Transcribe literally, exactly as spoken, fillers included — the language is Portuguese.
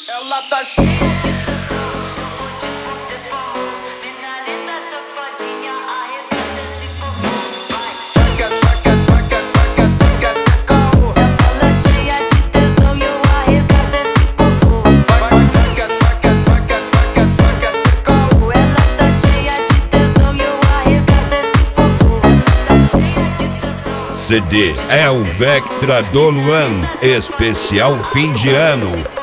Ela tá cheia. C D é o Vectra do Luan, especial fim de ano.